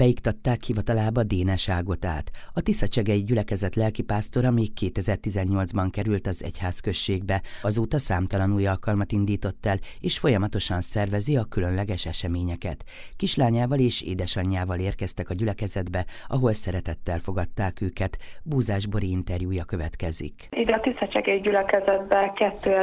Beiktatták hivatalába Dénes Ágotát. A tiszacsegei gyülekezet lelkipásztora még 2018-ban került az egyházközségbe, azóta számtalan új alkalmat indított el, és folyamatosan szervezi a különleges eseményeket. Kislányával és édesanyjával érkeztek a gyülekezetbe, ahol szeretettel fogadták őket. Búzás Bori interjúja következik. Ide a tiszacsegei gyülekezetbe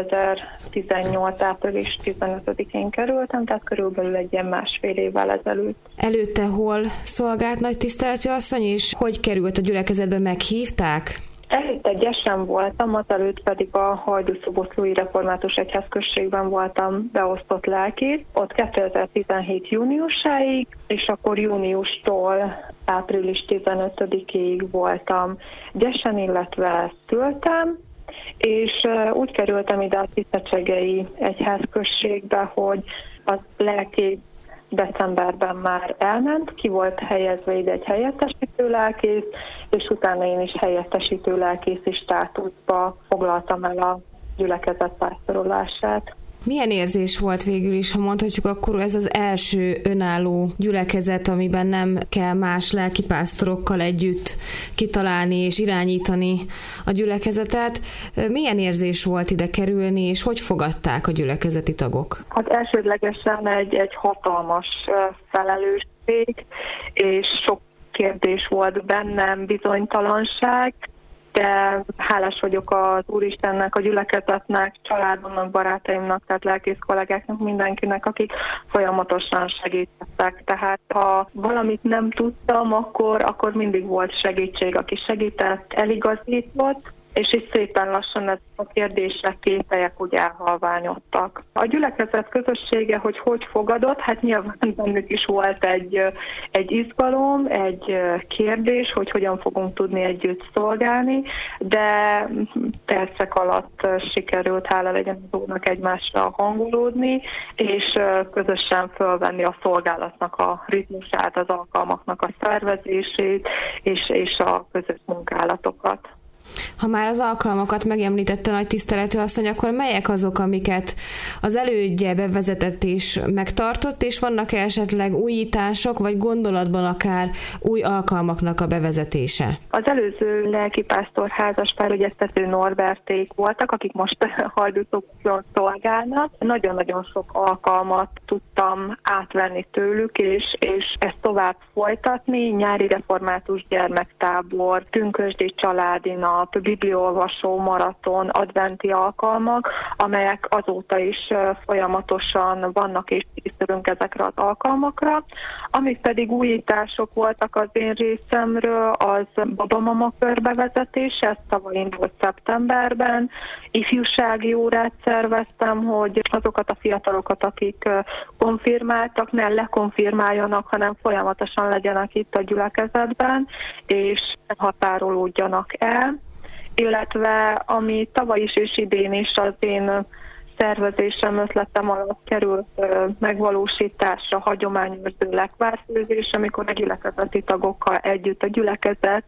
2018. április 15-én kerültem, tehát körülbelül egy ilyen másfél évvel ezelőtt. Előtte hol szolgált nagy tiszteletű asszony, és hogy került a gyülekezetbe, meghívták? Előtte Gyesen voltam, azelőtt pedig a Hajdúszoboszlói Református Egyházközségben voltam beosztott lelkész. Ott 2017 júniusáig, és akkor júniustól április 15-ig voltam Gyesen, illetve szültem, és úgy kerültem ide a tiszacsegei egyházközségbe, hogy a lelkész decemberben már elment, ki volt helyezve ide egy helyettesítő lelkész, és utána én is helyettesítő lelkészi státuszba foglaltam el a gyülekezet pásztorolását. Milyen érzés volt végül is, ha mondhatjuk, akkor ez az első önálló gyülekezet, amiben nem kell más lelkipásztorokkal együtt kitalálni és irányítani a gyülekezetet. Milyen érzés volt ide kerülni, és hogy fogadták a gyülekezeti tagok? Hát elsődlegesen egy hatalmas felelősség, és sok kérdés volt bennem, bizonytalanság, de hálás vagyok az Úristennek, a gyülekezetnek, családomnak, barátaimnak, tehát lelkész kollégáknak, mindenkinek, akik folyamatosan segítettek. Tehát ha valamit nem tudtam, akkor mindig volt segítség, aki segített, eligazított, és így szépen lassan ezek a kérdések, képelyek úgy elhalványodtak. A gyülekezet közössége, hogy fogadott, hát nyilván bennük is volt egy izgalom, egy kérdés, hogy hogyan fogunk tudni együtt szolgálni, de percek alatt sikerült, hála legyen az Úrnak, egymásra hangolódni, és közösen fölvenni a szolgálatnak a ritmusát, az alkalmaknak a szervezését, és a közös munkálatokat. Ha már az alkalmakat megemlítette nagy tiszteletű asszony, akkor melyek azok, amiket az elődje bevezetett és megtartott, és vannak esetleg újítások, vagy gondolatban akár új alkalmaknak a bevezetése? Az előző lelkipásztor házaspár, egyeztető Norberték voltak, akik most Hajdúszoboszlón szolgálnak. Nagyon-nagyon sok alkalmat tudtam átvenni tőlük, és ezt tovább folytatni. Nyári református gyermektábor, pünkösdi családi nap, bibliaolvasó maraton, adventi alkalmak, amelyek azóta is folyamatosan vannak, és készülünk ezekre az alkalmakra. Amik pedig újítások voltak az én részemről, az babamama körbevezetése, ez tavaly indult szeptemberben. Ifjúsági órát szerveztem, hogy azokat a fiatalokat, akik konfirmáltak, ne lekonfirmáljanak, hanem folyamatosan legyenek itt a gyülekezetben, és határolódjanak el. Illetve ami tavaly is és idén is az én szervezésem, ötletem alatt került megvalósításra hagyományőrző lekvárfőzés, amikor a gyülekezeti tagokkal együtt a gyülekezet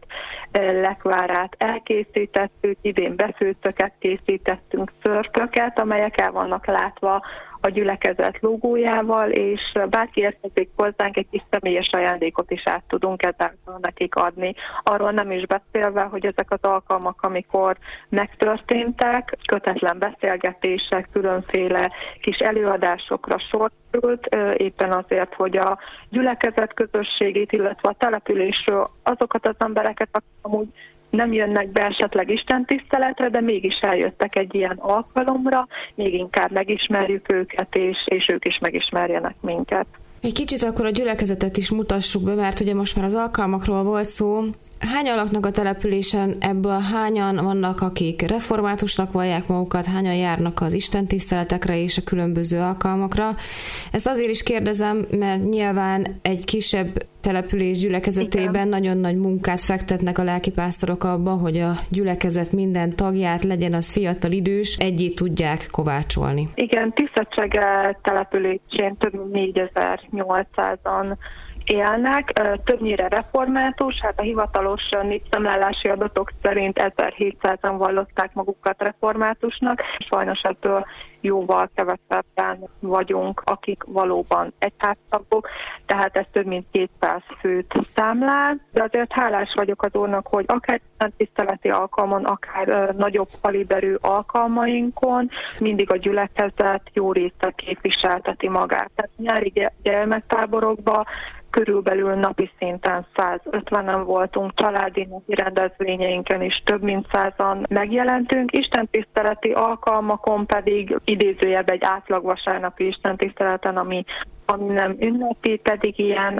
lekvárát elkészítettük, idén befőttöket készítettünk, szörpöket, amelyek el vannak látva a gyülekezet logójával, és bárki érkezik hozzánk, egy kis személyes ajándékot is át tudunk ezáltal nekik adni. Arról nem is beszélve, hogy ezek az alkalmak, amikor megtörténtek, kötetlen beszélgetések, különféle kis előadásokra sor került, éppen azért, hogy a gyülekezet közösségét, illetve a településről azokat az embereket, akik amúgy nem jönnek be esetleg istentiszteletre, de mégis eljöttek egy ilyen alkalomra, még inkább megismerjük őket, és ők is megismerjenek minket. Egy kicsit akkor a gyülekezetet is mutassuk be, mert ugye most már az alkalmakról volt szó. Hányan laknak a településen, ebből hányan vannak, akik reformátusnak vallják magukat, hányan járnak az istentiszteletekre és a különböző alkalmakra? Ezt azért is kérdezem, mert nyilván egy kisebb település gyülekezetében nagyon nagy munkát fektetnek a lelkipásztorok abba, hogy a gyülekezet minden tagját, legyen az fiatal, idős, egyé tudják kovácsolni. Igen, Tiszacsege településén több mint 4800-an élnek, többnyire református, hát a hivatalos népszámlálási adatok szerint 1700-an vallották magukat reformátusnak, sajnos ebből jóval kevesebben vagyunk, akik valóban egyháztagok, tehát ez több mint 200 főt számlál, de azért hálás vagyok az Úrnak, hogy akár tiszteleti alkalmon, akár nagyobb kaliberű alkalmainkon mindig a gyülekezet jó része képviselteti magát. Tehát nyári gyermektáborokban körülbelül napi szinten 150-en voltunk, családi napi rendezvényeinken is több mint 100-an megjelentünk, istentiszteleti alkalmakon pedig idézőjebb egy átlag vasárnapi istentiszteleten, ami nem ünnepi, pedig ilyen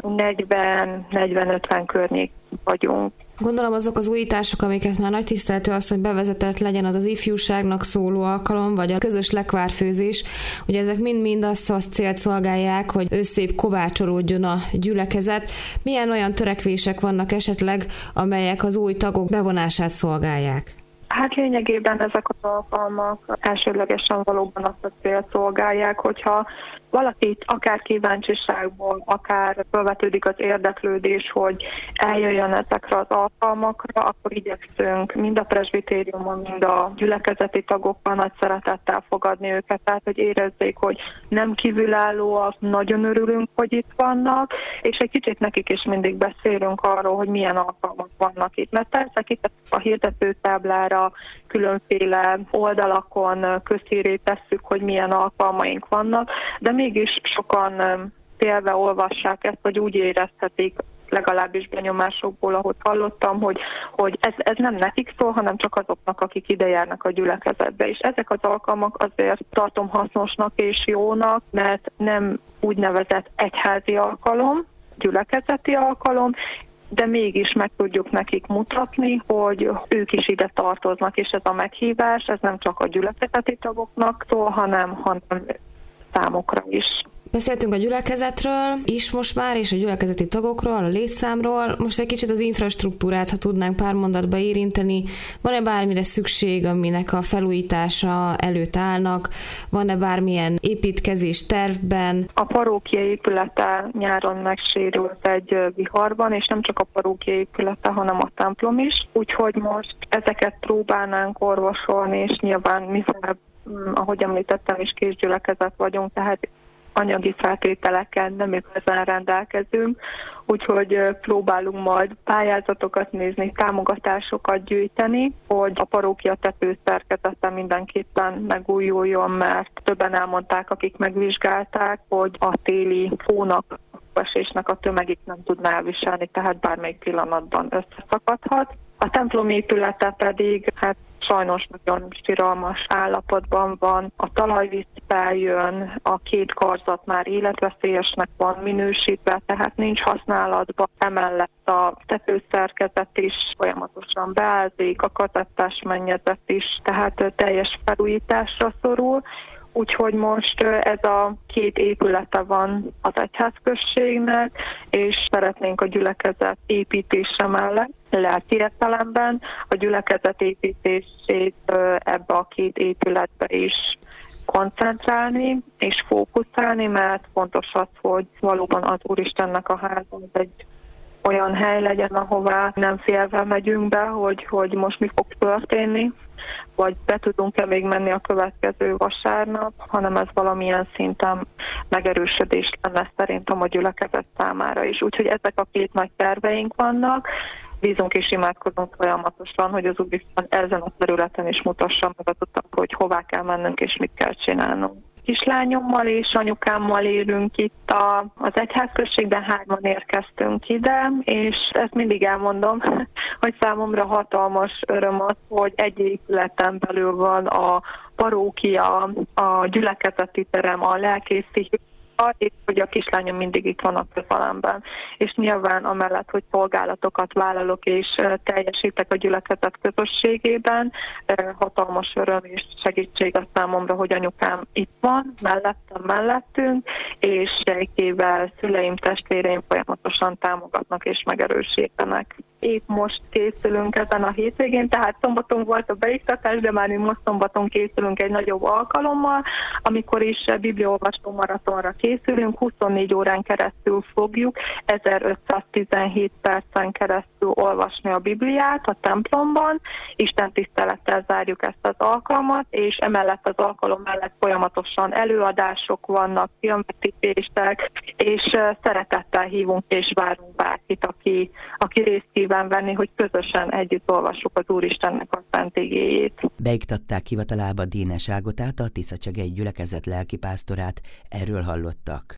40-50 környék vagyunk. Gondolom azok az újítások, amiket már nagy tiszteletű asszony bevezetett, legyen az ifjúságnak szóló alkalom, vagy a közös lekvárfőzés, ugye ezek mind-mind azt célt szolgálják, hogy összép kovácsolódjon a gyülekezet. Milyen olyan törekvések vannak esetleg, amelyek az új tagok bevonását szolgálják? Hát lényegében ezek az alkalmak elsődlegesen valóban azt a célt szolgálják, hogyha valakit akár kíváncsiságból, akár felvetődik az érdeklődés, hogy eljöjjön ezekre az alkalmakra, akkor igyekszünk mind a presbitériumon, mind a gyülekezeti tagokkal nagy szeretettel fogadni őket, tehát hogy érezzék, hogy nem kívülállóak, nagyon örülünk, hogy itt vannak, és egy kicsit nekik is mindig beszélünk arról, hogy milyen alkalmak vannak itt. Mert persze itt a hirdetőtáblára, különféle oldalakon közhírré tesszük, hogy milyen alkalmaink vannak, de mégis sokan félve olvassák ezt, vagy úgy érezhetik, legalábbis benyomásokból, ahogy hallottam, hogy ez nem nekik szól, hanem csak azoknak, akik ide járnak a gyülekezetbe. És ezek az alkalmak azért tartom hasznosnak és jónak, mert nem úgynevezett egyházi alkalom, gyülekezeti alkalom, de mégis meg tudjuk nekik mutatni, hogy ők is ide tartoznak, és ez a meghívás, ez nem csak a gyülekezeti tagoknak szól, hanem számukra is. Beszéltünk a gyülekezetről is most már, és a gyülekezeti tagokról, a létszámról. Most egy kicsit az infrastruktúrát, ha tudnánk pár mondatba érinteni. Van-e bármire szükség, aminek a felújítása előtt állnak? Van-e bármilyen építkezés tervben? A parókia épülete nyáron megsérült egy viharban, és nem csak a parókia épülete, hanem a templom is. Úgyhogy most ezeket próbálnánk orvosolni, és nyilván mivel, ahogy említettem is, kisgyülekezet vagyunk, tehát anyagi feltételekkel nem igazán rendelkezünk, úgyhogy próbálunk majd pályázatokat nézni, támogatásokat gyűjteni, hogy a parókia tetőszerkezete mindenképpen megújuljon, mert többen elmondták, akik megvizsgálták, hogy a téli hónapesésnek a tömegét nem tudná elviselni, tehát bármelyik pillanatban összeszakadhat. A templom épülete pedig sajnos nagyon siralmas állapotban van, a talajvíz feljön, a két karzat már életveszélyesnek van minősítve, tehát nincs használatban, emellett a tetőszerkezet is folyamatosan beázik, a kazettás mennyezet is, tehát teljes felújításra szorul. Úgyhogy most ez a két épülete van az egyházközségnek, és szeretnénk a gyülekezet építése mellett lelki értelemben a gyülekezet építését ebbe a két épületbe is koncentrálni és fókuszálni, mert fontos az, hogy valóban az Úristennek a háza egy olyan hely legyen, ahová nem félve megyünk be, hogy most mi fog történni, vagy be tudunk-e még menni a következő vasárnap, hanem ez valamilyen szinten megerősödés lenne szerintem a gyülekezet számára is. Úgyhogy ezek a két nagy terveink vannak, bízunk és imádkozunk folyamatosan, hogy az Úristen ezen a területen is mutassa meg az utat, hogy hová kell mennünk és mit kell csinálnunk. Kislányommal és anyukámmal élünk itt az egyházközségben, 3-an érkeztünk ide, és ezt mindig elmondom, hogy számomra hatalmas öröm az, hogy egy épületen belül van a parókia, a gyülekezeti terem, a lelkészi, és hogy a kislányom mindig itt van a közelemben. És nyilván amellett, hogy szolgálatokat vállalok és teljesítek a gyülekezet közösségében, hatalmas öröm és segítség a számomra, hogy anyukám itt van, mellettünk, és gyerekével szüleim, testvéreim folyamatosan támogatnak és megerősítenek. Épp most készülünk ezen a hétvégén, tehát szombaton volt a beiktatás, de már mi most szombaton készülünk egy nagyobb alkalommal, amikor is bibliaolvasó maratonra készülünk, 24 órán keresztül fogjuk 1517 percen keresztül olvasni a Bibliát a templomban, Isten tisztelettel zárjuk ezt az alkalmat, és emellett az alkalom mellett folyamatosan előadások vannak, filmvetítések, és szeretettel hívunk és várunk bárkit, aki részt kíván venni, hogy közösen együtt olvassuk az Úristennek a szent igéjét. Beiktatták hivatalába Dénes Ágotát, a Tiszacsegei gyülekezet lelkipásztorát, erről hallottak.